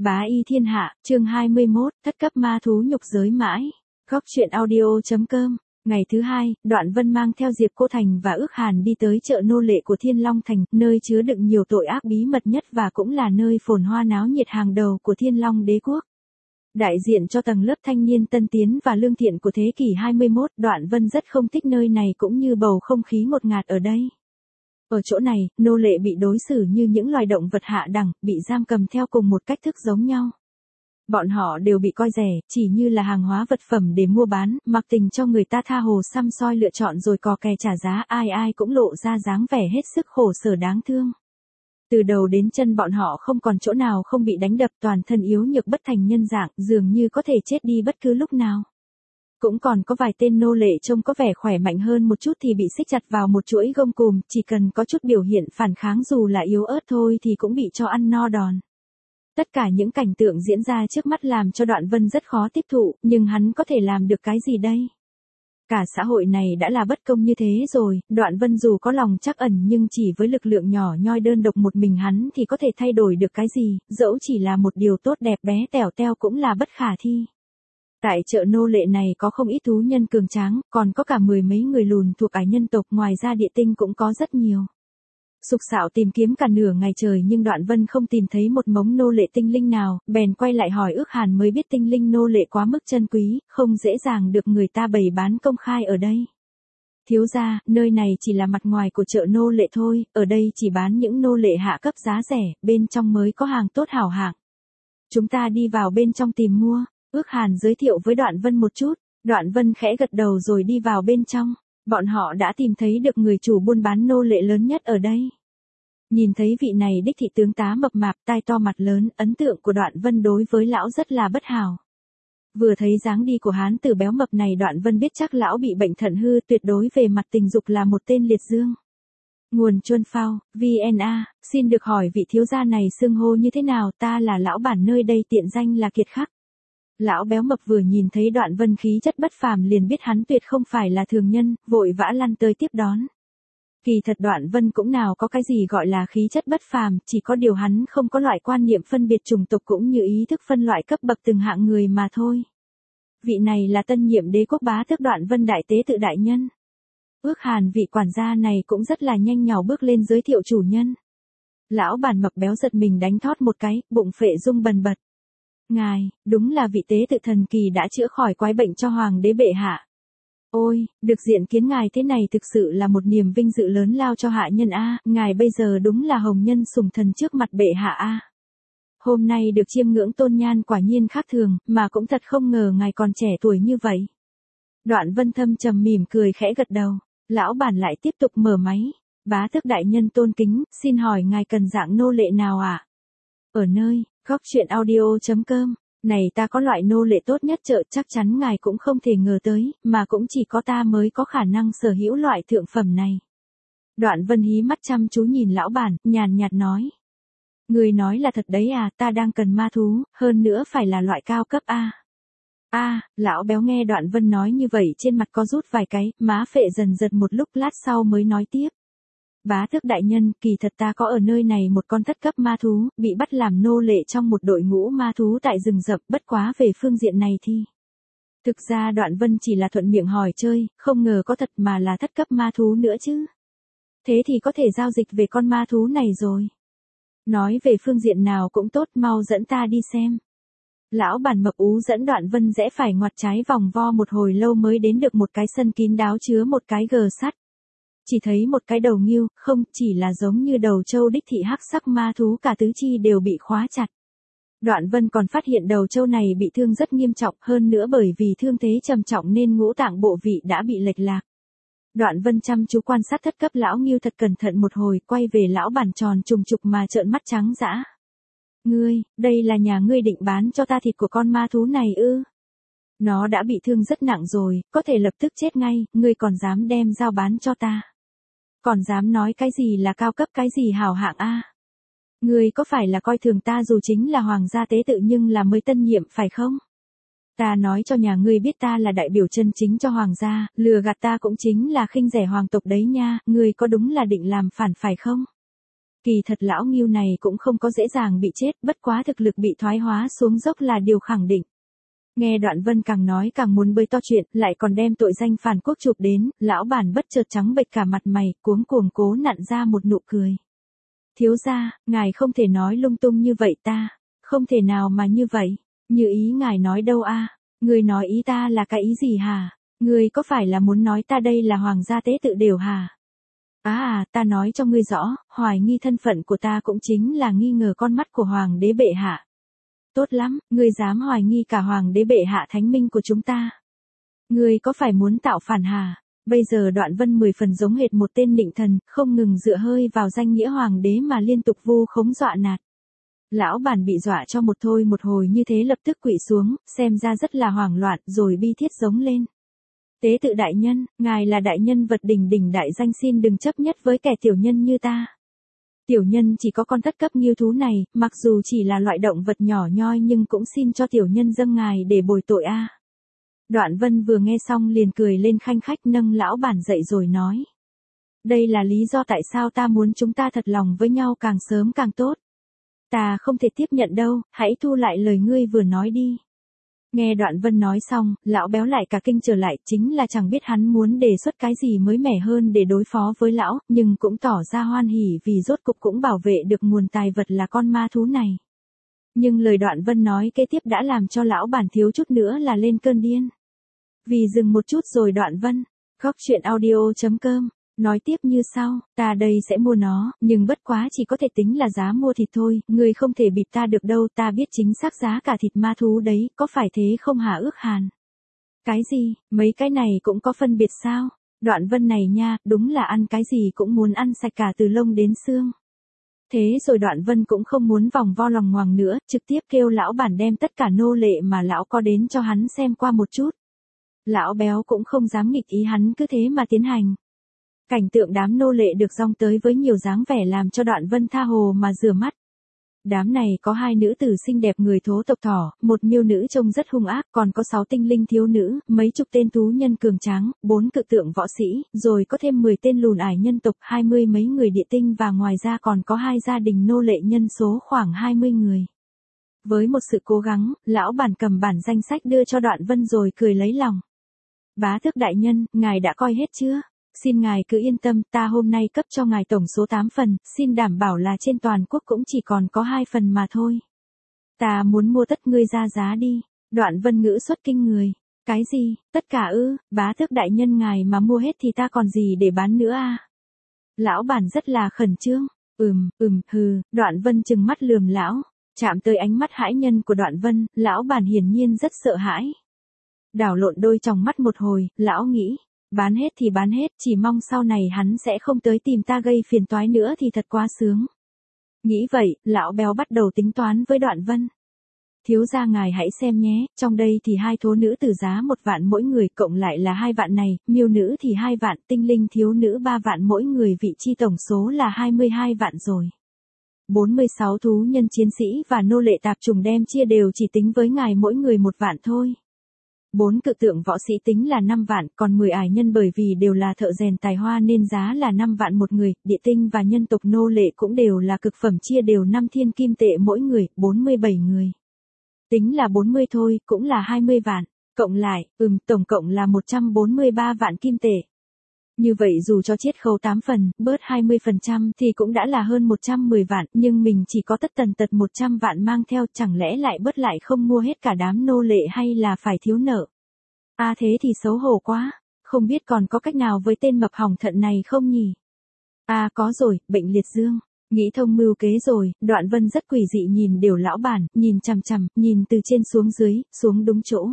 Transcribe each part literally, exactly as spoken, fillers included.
Bá y thiên hạ, chương hai mươi mốt, thất cấp ma thú nhục giới mãi. Góc truyện audio.com. Ngày thứ hai, Đoạn Vân mang theo Diệp Cô Thành và Ước Hàn đi tới chợ nô lệ của Thiên Long Thành, nơi chứa đựng nhiều tội ác bí mật nhất và cũng là nơi phồn hoa náo nhiệt hàng đầu của Thiên Long đế quốc. Đại diện cho tầng lớp thanh niên tân tiến và lương thiện của thế kỷ hai mươi mốt, Đoạn Vân rất không thích nơi này cũng như bầu không khí ngột ngạt ở đây. Ở chỗ này, nô lệ bị đối xử như những loài động vật hạ đẳng, bị giam cầm theo cùng một cách thức giống nhau. Bọn họ đều bị coi rẻ, chỉ như là hàng hóa vật phẩm để mua bán, mặc tình cho người ta tha hồ xăm soi lựa chọn rồi cò kè trả giá, ai ai cũng lộ ra dáng vẻ hết sức khổ sở đáng thương. Từ đầu đến chân bọn họ không còn chỗ nào không bị đánh đập, toàn thân yếu nhược bất thành nhân dạng, dường như có thể chết đi bất cứ lúc nào. Cũng còn có vài tên nô lệ trông có vẻ khỏe mạnh hơn một chút thì bị xích chặt vào một chuỗi gông cùm, chỉ cần có chút biểu hiện phản kháng dù là yếu ớt thôi thì cũng bị cho ăn no đòn. Tất cả những cảnh tượng diễn ra trước mắt làm cho Đoạn Vân rất khó tiếp thụ, nhưng hắn có thể làm được cái gì đây? Cả xã hội này đã là bất công như thế rồi, Đoạn Vân dù có lòng trắc ẩn nhưng chỉ với lực lượng nhỏ nhoi đơn độc một mình hắn thì có thể thay đổi được cái gì, dẫu chỉ là một điều tốt đẹp bé tẻo teo cũng là bất khả thi. Tại chợ nô lệ này có không ít thú nhân cường tráng, còn có cả mười mấy người lùn thuộc ải nhân tộc, ngoài ra địa tinh cũng có rất nhiều. Sục sạo tìm kiếm cả nửa ngày trời nhưng Đoạn Vân không tìm thấy một mống nô lệ tinh linh nào, bèn quay lại hỏi Ước Hàn mới biết tinh linh nô lệ quá mức chân quý, không dễ dàng được người ta bày bán công khai ở đây. Thiếu gia, nơi này chỉ là mặt ngoài của chợ nô lệ thôi, ở đây chỉ bán những nô lệ hạ cấp giá rẻ, bên trong mới có hàng tốt hảo hạng. Chúng ta đi vào bên trong tìm mua. Ước Hàn giới thiệu với Đoạn Vân một chút, Đoạn Vân khẽ gật đầu rồi đi vào bên trong, bọn họ đã tìm thấy được người chủ buôn bán nô lệ lớn nhất ở đây. Nhìn thấy vị này đích thị tướng tá mập mạp, tai to mặt lớn, ấn tượng của Đoạn Vân đối với lão rất là bất hảo. Vừa thấy dáng đi của hán tử béo mập này Đoạn Vân biết chắc lão bị bệnh thận hư, tuyệt đối về mặt tình dục là một tên liệt dương. Nguồn Chuân Phao, vê en a, xin được hỏi vị thiếu gia này xưng hô như thế nào, ta là lão bản nơi đây tiện danh là Kiệt Khắc. Lão béo mập vừa nhìn thấy Đoạn Vân khí chất bất phàm liền biết hắn tuyệt không phải là thường nhân, vội vã lăn tới tiếp đón. Kỳ thật Đoạn Vân cũng nào có cái gì gọi là khí chất bất phàm, chỉ có điều hắn không có loại quan niệm phân biệt chủng tộc cũng như ý thức phân loại cấp bậc từng hạng người mà thôi. Vị này là tân nhiệm đế quốc bá tước Đoạn Vân đại tế tự đại nhân. Ước Hàn vị quản gia này cũng rất là nhanh nhảu bước lên giới thiệu chủ nhân. Lão bản mập béo giật mình đánh thót một cái, bụng phệ rung bần bật. Ngài, đúng là vị tế tự thần kỳ đã chữa khỏi quái bệnh cho hoàng đế bệ hạ. Ôi, được diện kiến ngài thế này thực sự là một niềm vinh dự lớn lao cho hạ nhân a, ngài bây giờ đúng là hồng nhân sủng thần trước mặt bệ hạ a. Hôm nay được chiêm ngưỡng tôn nhan quả nhiên khác thường, mà cũng thật không ngờ ngài còn trẻ tuổi như vậy. Đoạn Vân thâm trầm mỉm cười khẽ gật đầu, lão bản lại tiếp tục mở máy. Bá tước đại nhân tôn kính, xin hỏi ngài cần dạng nô lệ nào ạ? À? Ở nơi góc truyện audio.com, này ta có loại nô lệ tốt nhất chợ, chắc chắn ngài cũng không thể ngờ tới, mà cũng chỉ có ta mới có khả năng sở hữu loại thượng phẩm này. Đoạn Vân hí mắt chăm chú nhìn lão bản, nhàn nhạt nói. Người nói là thật đấy à, ta đang cần ma thú, hơn nữa phải là loại cao cấp a. A, à, lão béo nghe Đoạn Vân nói như vậy trên mặt có rút vài cái, má phệ dần giật một lúc lát sau mới nói tiếp. Bá tước đại nhân, kỳ thật ta có ở nơi này một con thất cấp ma thú, bị bắt làm nô lệ trong một đội ngũ ma thú tại rừng rậm, bất quá về phương diện này thì. Thực ra Đoạn Vân chỉ là thuận miệng hỏi chơi, không ngờ có thật mà là thất cấp ma thú nữa chứ. Thế thì có thể giao dịch về con ma thú này rồi. Nói về phương diện nào cũng tốt, mau dẫn ta đi xem. Lão bản mập ú dẫn Đoạn Vân rẽ phải ngoặt trái vòng vo một hồi lâu mới đến được một cái sân kín đáo chứa một cái gờ sắt. Chỉ thấy một cái đầu ngưu, không chỉ là giống như đầu trâu đích thị hắc sắc ma thú, cả tứ chi đều bị khóa chặt. Đoạn Vân còn phát hiện đầu trâu này bị thương rất nghiêm trọng, hơn nữa bởi vì thương thế trầm trọng nên ngũ tạng bộ vị đã bị lệch lạc. Đoạn Vân chăm chú quan sát thất cấp lão ngưu thật cẩn thận một hồi, quay về lão bản tròn trùng trục mà trợn mắt trắng dã. Ngươi, đây là nhà ngươi định bán cho ta thịt của con ma thú này ư? Nó đã bị thương rất nặng rồi, có thể lập tức chết ngay, ngươi còn dám đem giao bán cho ta? Còn dám nói cái gì là cao cấp cái gì hảo hạng a? À? Ngươi có phải là coi thường ta dù chính là hoàng gia tế tự nhưng là mới tân nhiệm phải không? Ta nói cho nhà ngươi biết ta là đại biểu chân chính cho hoàng gia, lừa gạt ta cũng chính là khinh rẻ hoàng tộc đấy nha, ngươi có đúng là định làm phản phải không? Kỳ thật lão Ngưu này cũng không có dễ dàng bị chết, bất quá thực lực bị thoái hóa xuống dốc là điều khẳng định. Nghe Đoạn Vân càng nói càng muốn bơi to chuyện, lại còn đem tội danh phản quốc chụp đến, lão bản bất chợt trắng bệch cả mặt mày, cuống cuồng cố nặn ra một nụ cười. Thiếu gia, ngài không thể nói lung tung như vậy ta, không thể nào mà như vậy, như ý ngài nói đâu a? Người nói ý ta là cái ý gì hả? Người có phải là muốn nói ta đây là hoàng gia tế tự đều hả? À à, ta nói cho ngươi rõ, hoài nghi thân phận của ta cũng chính là nghi ngờ con mắt của hoàng đế bệ hạ. Tốt lắm, ngươi dám hoài nghi cả hoàng đế bệ hạ thánh minh của chúng ta. Ngươi có phải muốn tạo phản hả? Bây giờ Đoạn Vân mười phần giống hệt một tên nịnh thần, không ngừng dựa hơi vào danh nghĩa hoàng đế mà liên tục vu khống dọa nạt. Lão bản bị dọa cho một thôi một hồi như thế lập tức quỵ xuống, xem ra rất là hoảng loạn, rồi bi thiết giống lên. Tế tự đại nhân, ngài là đại nhân vật đỉnh đỉnh đại danh, xin đừng chấp nhất với kẻ tiểu nhân như ta. Tiểu nhân chỉ có con thất cấp nghiêu thú này, mặc dù chỉ là loại động vật nhỏ nhoi nhưng cũng xin cho tiểu nhân dâng ngài để bồi tội a. Đoạn Vân vừa nghe xong liền cười lên khanh khách, nâng lão bản dậy rồi nói. Đây là lý do tại sao ta muốn chúng ta thật lòng với nhau càng sớm càng tốt. Ta không thể tiếp nhận đâu, hãy thu lại lời ngươi vừa nói đi. Nghe Đoạn Vân nói xong, lão béo lại cả kinh trở lại, chính là chẳng biết hắn muốn đề xuất cái gì mới mẻ hơn để đối phó với lão, nhưng cũng tỏ ra hoan hỉ vì rốt cục cũng bảo vệ được nguồn tài vật là con ma thú này. Nhưng lời Đoạn Vân nói kế tiếp đã làm cho lão bản thiếu chút nữa là lên cơn điên. Vì dừng một chút rồi Đoạn Vân, góc chuyện audio chấm com, nói tiếp như sau, ta đây sẽ mua nó, nhưng bất quá chỉ có thể tính là giá mua thịt thôi, ngươi không thể bịp ta được đâu, ta biết chính xác giá cả thịt ma thú đấy, có phải thế không hả Ước Hàn? Cái gì, mấy cái này cũng có phân biệt sao? Đoạn Vân này nha, đúng là ăn cái gì cũng muốn ăn sạch cả từ lông đến xương. Thế rồi Đoạn Vân cũng không muốn vòng vo lòng ngoằng nữa, trực tiếp kêu lão bản đem tất cả nô lệ mà lão có đến cho hắn xem qua một chút. Lão béo cũng không dám nghịch ý hắn, cứ thế mà tiến hành. Cảnh tượng đám nô lệ được dòng tới với nhiều dáng vẻ làm cho Đoạn Vân tha hồ mà rửa mắt. Đám này có hai nữ tử xinh đẹp người thố tộc thỏ, một miêu nữ trông rất hung ác, còn có sáu tinh linh thiếu nữ, mấy chục tên thú nhân cường tráng, bốn cự tượng võ sĩ, rồi có thêm mười tên lùn ải nhân tộc, hai mươi mấy người địa tinh và ngoài ra còn có hai gia đình nô lệ nhân số khoảng hai mươi người. Với một sự cố gắng, lão bản cầm bản danh sách đưa cho Đoạn Vân rồi cười lấy lòng. Bá tước đại nhân, ngài đã coi hết chưa? Xin ngài cứ yên tâm, ta hôm nay cấp cho ngài tổng số tám phần, xin đảm bảo là trên toàn quốc cũng chỉ còn có hai phần mà thôi. Ta muốn mua tất ngươi ra giá đi. Đoạn Vân ngữ xuất kinh người. Cái gì, tất cả ư, bá tước đại nhân ngài mà mua hết thì ta còn gì để bán nữa à? Lão bản rất là khẩn trương. Ừm, ừm, hừ, Đoạn Vân trừng mắt lườm lão. Chạm tới ánh mắt hãi nhân của Đoạn Vân, lão bản hiển nhiên rất sợ hãi. Đảo lộn đôi tròng mắt một hồi, lão nghĩ. Bán hết thì bán hết, chỉ mong sau này hắn sẽ không tới tìm ta gây phiền toái nữa thì thật quá sướng. Nghĩ vậy, lão béo bắt đầu tính toán với Đoạn Vân. Thiếu gia ngài hãy xem nhé, trong đây thì hai thố nữ tử giá một vạn mỗi người, cộng lại là hai vạn này, miêu nữ thì hai vạn, tinh linh thiếu nữ ba vạn mỗi người, vị chi tổng số là hai mươi hai vạn rồi. bốn mươi sáu thú nhân chiến sĩ và nô lệ tạp chủng đem chia đều chỉ tính với ngài mỗi người một vạn thôi. Bốn cự tượng võ sĩ tính là năm vạn, còn mười ải nhân bởi vì đều là thợ rèn tài hoa nên giá là năm vạn một người, địa tinh và nhân tộc nô lệ cũng đều là cực phẩm, chia đều năm thiên kim tệ mỗi người, bốn mươi bảy người. Tính là bốn mươi thôi, cũng là hai mươi vạn, cộng lại, ừm, tổng cộng là một trăm bốn mươi ba vạn kim tệ. Như vậy dù cho chiết khấu tám phần, bớt hai mươi phần trăm thì cũng đã là hơn một trăm mười vạn, nhưng mình chỉ có tất tần tật một trăm vạn mang theo, chẳng lẽ lại bớt lại không mua hết cả đám nô lệ hay là phải thiếu nợ? À thế thì xấu hổ quá, không biết còn có cách nào với tên mập hỏng thận này không nhỉ? À có rồi, bệnh liệt dương. Nghĩ thông mưu kế rồi, Đoạn Vân rất quỷ dị nhìn đều lão bản, nhìn chằm chằm, nhìn từ trên xuống dưới, xuống đúng chỗ.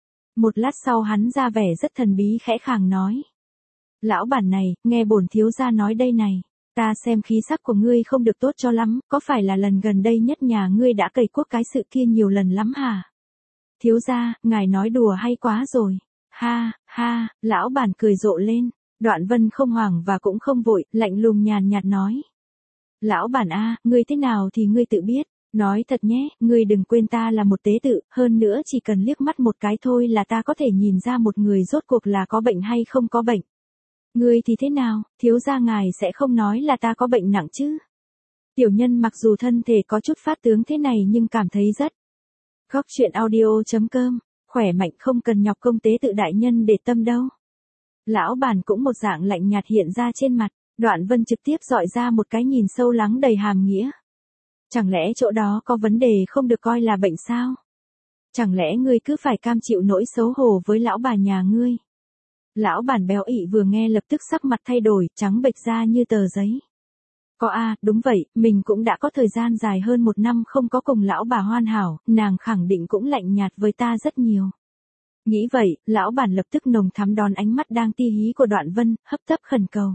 Một lát sau hắn ra vẻ rất thần bí khẽ khàng nói. Lão bản này, nghe bổn thiếu gia nói đây này, ta xem khí sắc của ngươi không được tốt cho lắm, có phải là lần gần đây nhất nhà ngươi đã cày cuốc cái sự kia nhiều lần lắm hả? Thiếu gia, ngài nói đùa hay quá rồi. Ha, ha, lão bản cười rộ lên. Đoạn Vân không hoảng và cũng không vội, lạnh lùng nhàn nhạt nói. Lão bản a, ngươi thế nào thì ngươi tự biết. Nói thật nhé, ngươi đừng quên ta là một tế tự, hơn nữa chỉ cần liếc mắt một cái thôi là ta có thể nhìn ra một người rốt cuộc là có bệnh hay không có bệnh. Ngươi thì thế nào, thiếu gia ngài sẽ không nói là ta có bệnh nặng chứ? Tiểu nhân mặc dù thân thể có chút phát tướng thế này nhưng cảm thấy rất. Góc chuyện audio.com, khỏe mạnh không cần nhọc công tế tự đại nhân để tâm đâu. Lão bản cũng một dạng lạnh nhạt hiện ra trên mặt, Đoạn Vân trực tiếp dọi ra một cái nhìn sâu lắng đầy hàm nghĩa. Chẳng lẽ chỗ đó có vấn đề không được coi là bệnh sao? Chẳng lẽ ngươi cứ phải cam chịu nỗi xấu hổ với lão bà nhà ngươi? Lão bản béo ị vừa nghe lập tức sắc mặt thay đổi, trắng bệch ra như tờ giấy. Có a, à, đúng vậy, mình cũng đã có thời gian dài hơn một năm không có cùng lão bà hoàn hảo, nàng khẳng định cũng lạnh nhạt với ta rất nhiều. Nghĩ vậy, lão bản lập tức nồng thắm đón ánh mắt đang ti hí của Đoạn Vân, hấp tấp khẩn cầu.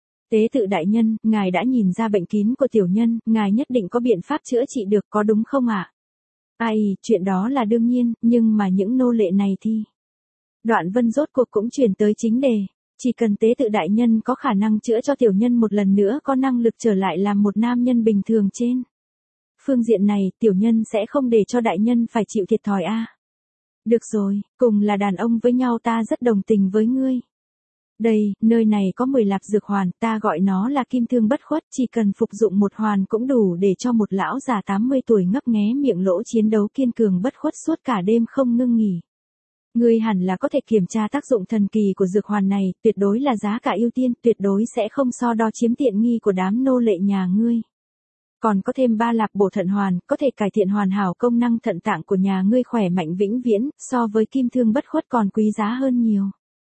Tế tự đại nhân, ngài đã nhìn ra bệnh kín của tiểu nhân, ngài nhất định có biện pháp chữa trị được có đúng không ạ? À? Ai, chuyện đó là đương nhiên, nhưng mà những nô lệ này thì... Đoạn Vân rốt cuộc cũng chuyển tới chính đề, chỉ cần tế tự đại nhân có khả năng chữa cho tiểu nhân một lần nữa có năng lực trở lại làm một nam nhân bình thường trên. Phương diện này, tiểu nhân sẽ không để cho đại nhân phải chịu thiệt thòi a. À. Được rồi, cùng là đàn ông với nhau ta rất đồng tình với ngươi. Đây, nơi này có mười lạp dược hoàn, ta gọi nó là kim thương bất khuất, chỉ cần phục dụng một hoàn cũng đủ để cho một lão già tám mươi tuổi ngấp nghé miệng lỗ chiến đấu kiên cường bất khuất suốt cả đêm không ngưng nghỉ. Ngươi hẳn là có thể kiểm tra tác dụng thần kỳ của dược hoàn này, tuyệt đối là giá cả ưu tiên, tuyệt đối sẽ không so đo chiếm tiện nghi của đám nô lệ nhà ngươi. Còn có thêm ba lạp bổ thận hoàn, có thể cải thiện hoàn hảo công năng thận tạng của nhà ngươi khỏe mạnh vĩnh viễn, so với kim thương bất khuất còn quý giá hơn nhiều.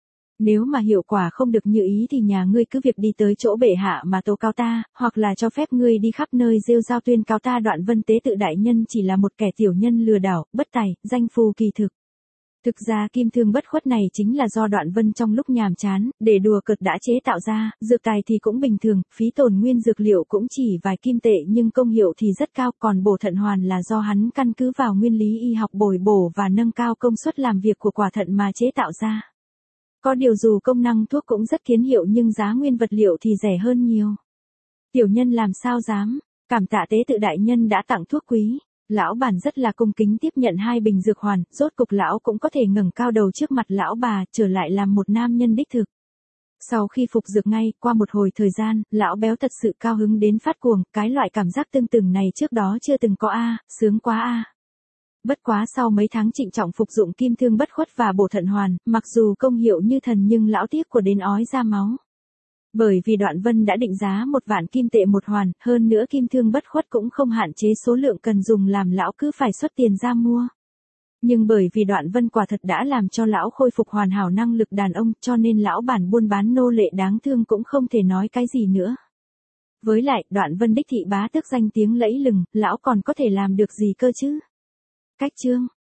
Nếu mà hiệu quả không được như ý thì nhà ngươi cứ việc đi tới chỗ bệ hạ mà tố cáo ta, hoặc là cho phép ngươi đi khắp nơi rêu rao tuyên cáo ta. Đoạn Vân tế tự đại nhân chỉ là một kẻ tiểu nhân lừa đảo, bất tài, danh phù kỳ thực. Thực ra kim thương bất khuất này chính là do Đoạn Vân trong lúc nhàm chán, để đùa cợt đã chế tạo ra, dược tài thì cũng bình thường, phí tổn nguyên dược liệu cũng chỉ vài kim tệ nhưng công hiệu thì rất cao, còn bổ thận hoàn là do hắn căn cứ vào nguyên lý y học bồi bổ và nâng cao công suất làm việc của quả thận mà chế tạo ra. Có điều dù công năng thuốc cũng rất kiến hiệu nhưng giá nguyên vật liệu thì rẻ hơn nhiều. Tiểu nhân làm sao dám, cảm tạ tế tự đại nhân đã tặng thuốc quý. Lão bản rất là cung kính tiếp nhận hai bình dược hoàn, rốt cục lão cũng có thể ngẩng cao đầu trước mặt lão bà, trở lại làm một nam nhân đích thực. Sau khi phục dược ngay, qua một hồi thời gian, lão béo thật sự cao hứng đến phát cuồng, cái loại cảm giác tương từng này trước đó chưa từng có a, sướng quá a. Bất quá sau mấy tháng trịnh trọng phục dụng kim thương bất khuất và bổ thận hoàn, mặc dù công hiệu như thần nhưng lão tiếc của đến ói ra máu. Bởi vì Đoạn Vân đã định giá một vạn kim tệ một hoàn, hơn nữa kim thương bất khuất cũng không hạn chế số lượng cần dùng làm lão cứ phải xuất tiền ra mua. Nhưng bởi vì Đoạn Vân quả thật đã làm cho lão khôi phục hoàn hảo năng lực đàn ông, cho nên lão bản buôn bán nô lệ đáng thương cũng không thể nói cái gì nữa. Với lại, Đoạn Vân đích thị bá tước danh tiếng lẫy lừng, lão còn có thể làm được gì cơ chứ? Cách chương